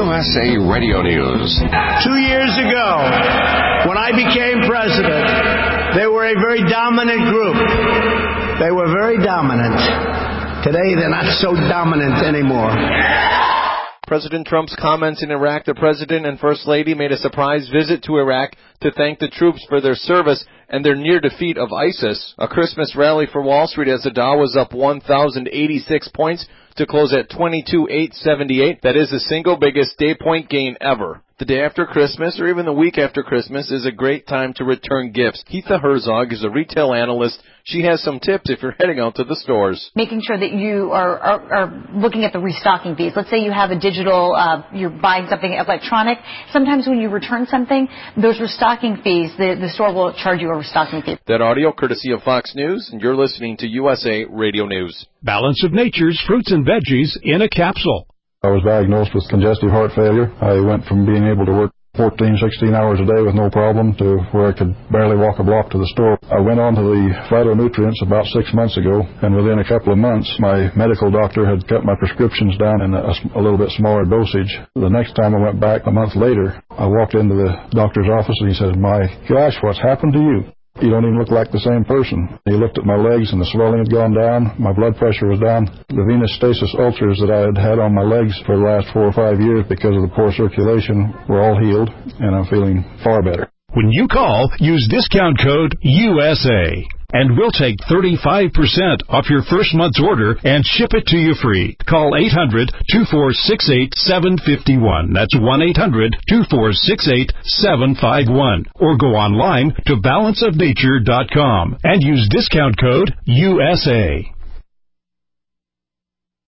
USA Radio News. 2 years ago, when I became president, they were a very dominant group. They were very dominant. Today, they're not so dominant anymore. President Trump's comments in Iraq. The President and First Lady made a surprise visit to Iraq to thank the troops for their service and their near defeat of ISIS. A Christmas rally for Wall Street as the Dow was up 1,086 points to close at 22,878. That is the single biggest day-point gain ever. The day after Christmas, or even the week after Christmas, is a great time to return gifts. Heatha Herzog is a retail analyst. She has some tips if you're heading out to the stores. Making sure that you are looking at the restocking fees. Let's say you have a digital, you're buying something electronic. Sometimes when you return something, those restocking fees, the store will charge you a restocking fee. That audio courtesy of Fox News, and you're listening to USA Radio News. Balance of Nature's fruits and veggies in a capsule. I was diagnosed with congestive heart failure. I went from being able to work 14, 16 hours a day with no problem to where I could barely walk a block to the store. I went on to the phytonutrients about 6 months ago, and within a couple of months, my medical doctor had cut my prescriptions down in a little bit smaller dosage. The next time I went back, a month later, I walked into the doctor's office and he said, "My gosh, what's happened to you? You don't even look like the same person." He looked at my legs and the swelling had gone down. My blood pressure was down. The venous stasis ulcers that I had had on my legs for the last 4 or 5 years because of the poor circulation were all healed, and I'm feeling far better. When you call, use discount code USA, and we'll take 35% off your first month's order and ship it to you free. Call 800-2468-751. That's 1-800-2468-751. Or go online to balanceofnature.com and use discount code USA.